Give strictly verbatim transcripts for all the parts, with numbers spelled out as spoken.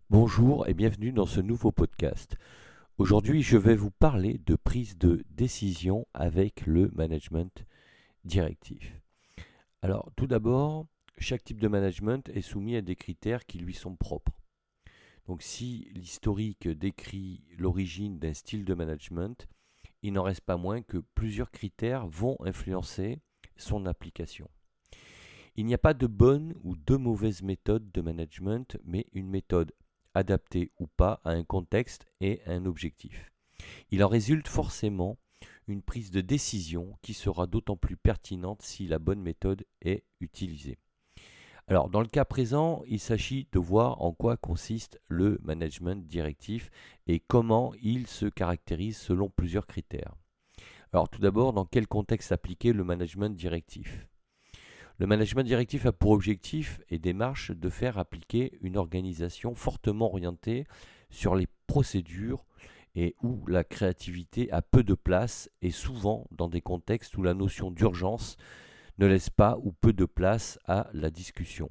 Bonjour et bienvenue dans ce nouveau podcast. Aujourd'hui, je vais vous parler de prise de décision avec le management directif. Alors, tout d'abord, chaque type de management est soumis à des critères qui lui sont propres. Donc, si l'historique décrit l'origine d'un style de management, il n'en reste pas moins que plusieurs critères vont influencer son application. Il n'y a pas de bonne ou de mauvaise méthode de management, mais une méthode adaptée ou pas à un contexte et à un objectif. Il en résulte forcément une prise de décision qui sera d'autant plus pertinente si la bonne méthode est utilisée. Alors, dans le cas présent, il s'agit de voir en quoi consiste le management directif et comment il se caractérise selon plusieurs critères. Alors, tout d'abord, dans quel contexte appliquer le management directif ? Le management directif a pour objectif et démarche de faire appliquer une organisation fortement orientée sur les procédures et où la créativité a peu de place et souvent dans des contextes où la notion d'urgence ne laisse pas ou peu de place à la discussion.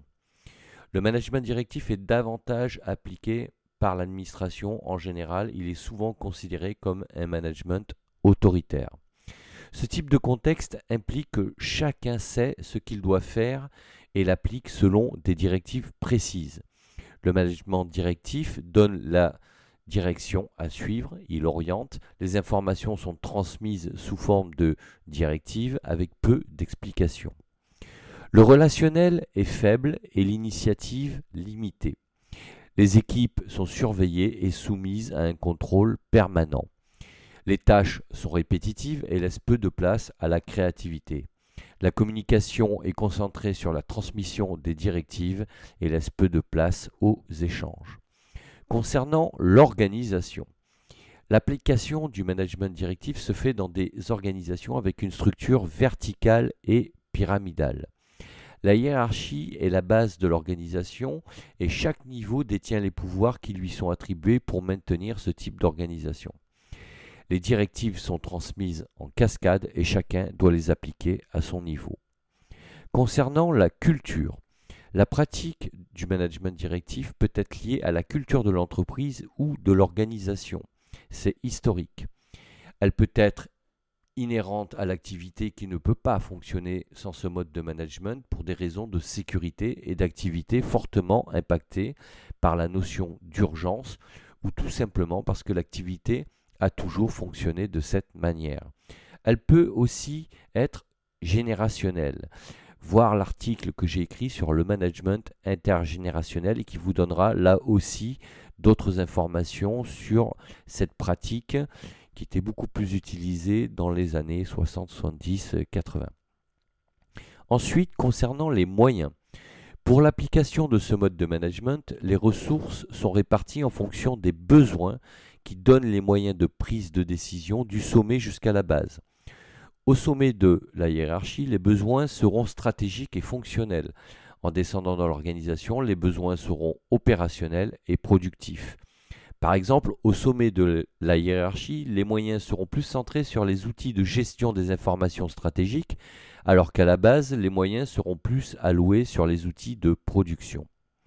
Le management directif est davantage appliqué par l'administration en général, il est souvent considéré comme un management autoritaire. Ce type de contexte implique que chacun sait ce qu'il doit faire et l'applique selon des directives précises. Le management directif donne la direction à suivre, il oriente, les informations sont transmises sous forme de directives avec peu d'explications. Le relationnel est faible et l'initiative limitée. Les équipes sont surveillées et soumises à un contrôle permanent. Les tâches sont répétitives et laissent peu de place à la créativité. La communication est concentrée sur la transmission des directives et laisse peu de place aux échanges. Concernant l'organisation, l'application du management directif se fait dans des organisations avec une structure verticale et pyramidale. La hiérarchie est la base de l'organisation et chaque niveau détient les pouvoirs qui lui sont attribués pour maintenir ce type d'organisation. Les directives sont transmises en cascade et chacun doit les appliquer à son niveau. Concernant la culture, la pratique du management directif peut être liée à la culture de l'entreprise ou de l'organisation. C'est historique. Elle peut être inhérente à l'activité qui ne peut pas fonctionner sans ce mode de management pour des raisons de sécurité et d'activité fortement impactées par la notion d'urgence ou tout simplement parce que l'activité a toujours fonctionné de cette manière. Elle peut aussi être générationnelle. Voir l'article que j'ai écrit sur le management intergénérationnel et qui vous donnera là aussi d'autres informations sur cette pratique qui était beaucoup plus utilisée dans les années soixante, soixante-dix, quatre-vingts. Ensuite, concernant les moyens. Pour l'application de ce mode de management, les ressources sont réparties en fonction des besoins qui donnent les moyens de prise de décision du sommet jusqu'à la base. Au sommet de la hiérarchie, les besoins seront stratégiques et fonctionnels. En descendant dans l'organisation, les besoins seront opérationnels et productifs. Par exemple, au sommet de la hiérarchie, les moyens seront plus centrés sur les outils de gestion des informations stratégiques, alors qu'à la base, les moyens seront plus alloués sur les outils de production.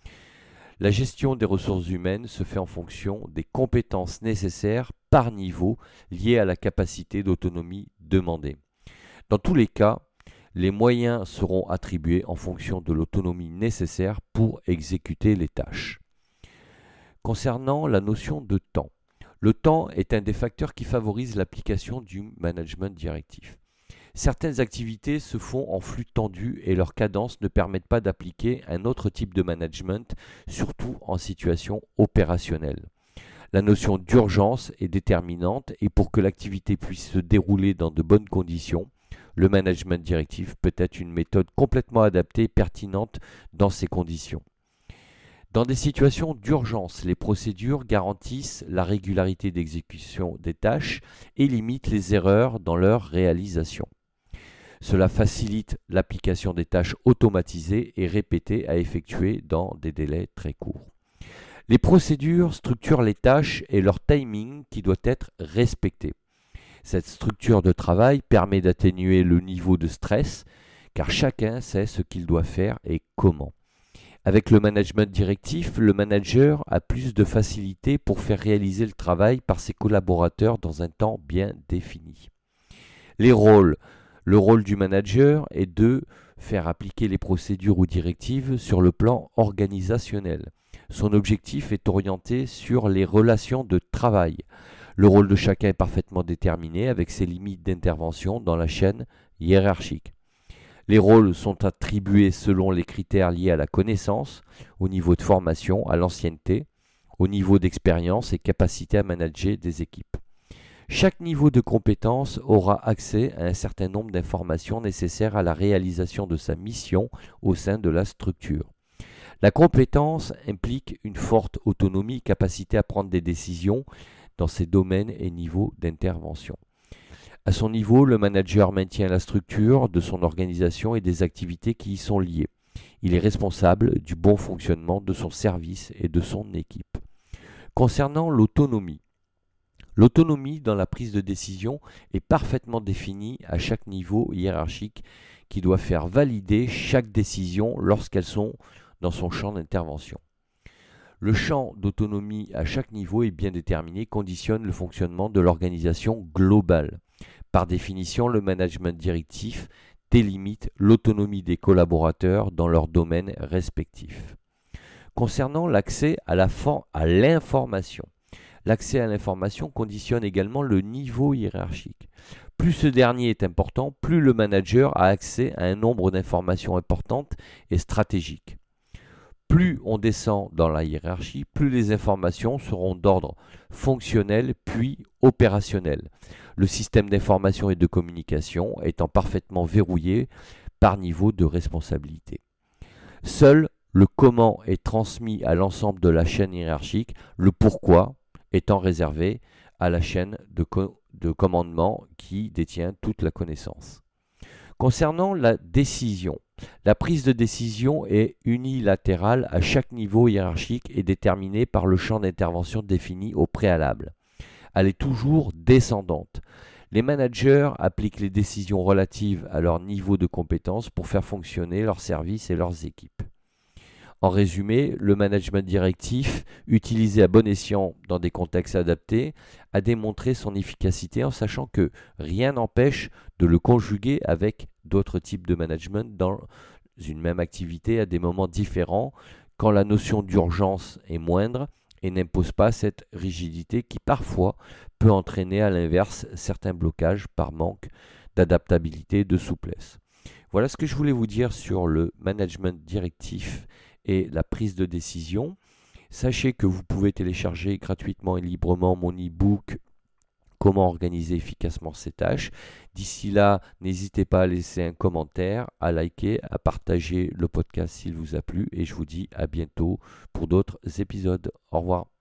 La gestion des ressources humaines se fait en fonction des compétences nécessaires par niveau liées à la capacité d'autonomie demandée. Dans tous les cas, les moyens seront attribués en fonction de l'autonomie nécessaire pour exécuter les tâches. Concernant la notion de temps, le temps est un des facteurs qui favorise l'application du management directif. Certaines activités se font en flux tendu et leurs cadences ne permettent pas d'appliquer un autre type de management, surtout en situation opérationnelle. La notion d'urgence est déterminante et pour que l'activité puisse se dérouler dans de bonnes conditions, le management directif peut être une méthode complètement adaptée et pertinente dans ces conditions. Dans des situations d'urgence, les procédures garantissent la régularité d'exécution des tâches et limitent les erreurs dans leur réalisation. Cela facilite l'application des tâches automatisées et répétées à effectuer dans des délais très courts. Les procédures structurent les tâches et leur timing qui doit être respecté. Cette structure de travail permet d'atténuer le niveau de stress car chacun sait ce qu'il doit faire et comment. Avec le management directif, le manager a plus de facilité pour faire réaliser le travail par ses collaborateurs dans un temps bien défini. Les rôles. Le rôle du manager est de faire appliquer les procédures ou directives sur le plan organisationnel. Son objectif est orienté sur les relations de travail. Le rôle de chacun est parfaitement déterminé avec ses limites d'intervention dans la chaîne hiérarchique. Les rôles sont attribués selon les critères liés à la connaissance, au niveau de formation, à l'ancienneté, au niveau d'expérience et capacité à manager des équipes. Chaque niveau de compétence aura accès à un certain nombre d'informations nécessaires à la réalisation de sa mission au sein de la structure. La compétence implique une forte autonomie, capacité à prendre des décisions dans ses domaines et niveaux d'intervention. À son niveau, le manager maintient la structure de son organisation et des activités qui y sont liées. Il est responsable du bon fonctionnement de son service et de son équipe. Concernant l'autonomie, l'autonomie dans la prise de décision est parfaitement définie à chaque niveau hiérarchique qui doit faire valider chaque décision lorsqu'elles sont dans son champ d'intervention. Le champ d'autonomie à chaque niveau est bien déterminé, conditionne le fonctionnement de l'organisation globale. Par définition, le management directif délimite l'autonomie des collaborateurs dans leurs domaines respectifs. Concernant l'accès à, la for- à l'information, l'accès à l'information conditionne également le niveau hiérarchique. Plus ce dernier est important, plus le manager a accès à un nombre d'informations importantes et stratégiques. Plus on descend dans la hiérarchie, plus les informations seront d'ordre fonctionnel puis opérationnel. Le système d'information et de communication étant parfaitement verrouillé par niveau de responsabilité. Seul le comment est transmis à l'ensemble de la chaîne hiérarchique, le pourquoi étant réservé à la chaîne de, co- de commandement qui détient toute la connaissance. Concernant la décision, la prise de décision est unilatérale à chaque niveau hiérarchique et déterminée par le champ d'intervention défini au préalable. Elle est toujours descendante. Les managers appliquent les décisions relatives à leur niveau de compétence pour faire fonctionner leurs services et leurs équipes. En résumé, le management directif, utilisé à bon escient dans des contextes adaptés, a démontré son efficacité en sachant que rien n'empêche de le conjuguer avec d'autres types de management dans une même activité à des moments différents, quand la notion d'urgence est moindre et n'impose pas cette rigidité qui parfois peut entraîner à l'inverse certains blocages par manque d'adaptabilité et de souplesse. Voilà ce que je voulais vous dire sur le management directif et la prise de décision. Sachez que vous pouvez télécharger gratuitement et librement mon e-book Comment organiser efficacement ses tâches. D'ici là, n'hésitez pas à laisser un commentaire, à liker, à partager le podcast s'il vous a plu et je vous dis à bientôt pour d'autres épisodes. Au revoir.